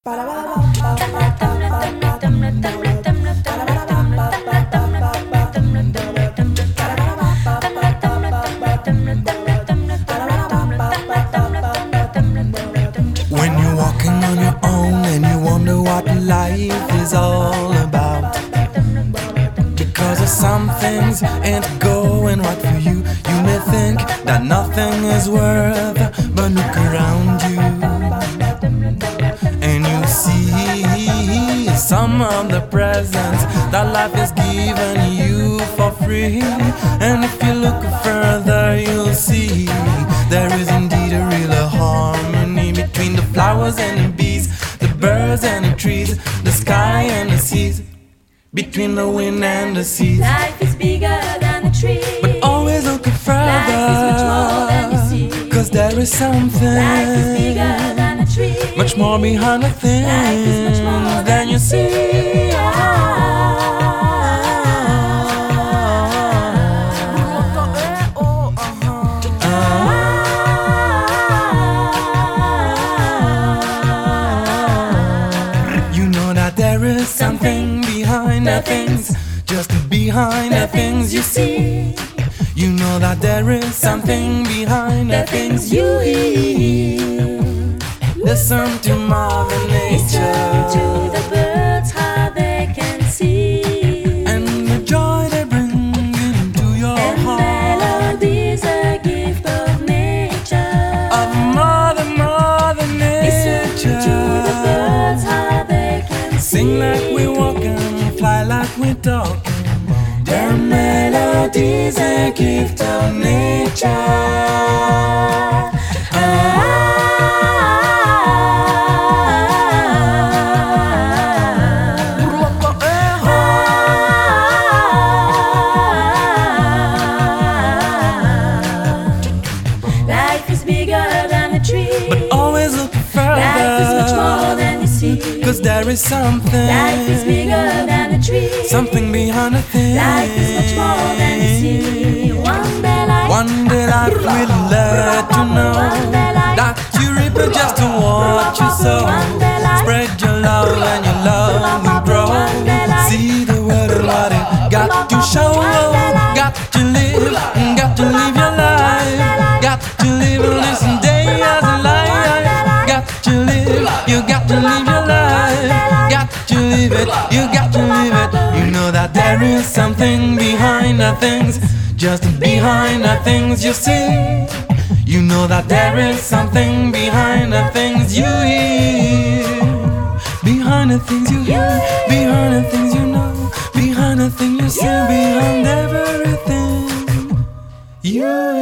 When you're walking on your own and you wonder what life is all about, because of some things ain't going right for you, you may think that nothing is worth, but look around you and you see some of the presents that life has given you for free. And if you look further, you'll see there is indeed a real harmony between the flowers and the bees, the birds and the trees, the sky and the seas, between the wind and the seas. Life is bigger than the tree, but always look further. Life is much more than you see, 'cause there is something life is bigger than a tree, much more behind the things life is much more than you see. You know that there is something behind the things, just behind the things you see. You know that there is something behind the things you hear. Listen to Mother Nature, listen to the birds, how they can see, and the joy they bring into your heart. Melodies a gift of nature, Of Mother Nature. Listen to the birds, how they can sing like we walk and fly like we talk. Their melodies a gift of nature. Life is bigger than a tree, But always look further. Life is much more than you see, 'cause there is something. Life is bigger than a tree, Something behind the thing. Life is much more than you see. One day life will let you know that you reap just what you sow. Spread your love and your love will grow. See the world and what it got to show. Got to live your life. Got to live and listen day as a life. Got to live, you got to live your life. Got to live it, you got to live it. You know that there is something behind the things, just behind the things you see. You know that there is something behind the things you hear. Behind the things you hear, behind the things you know, behind the things you see, behind everything you hear.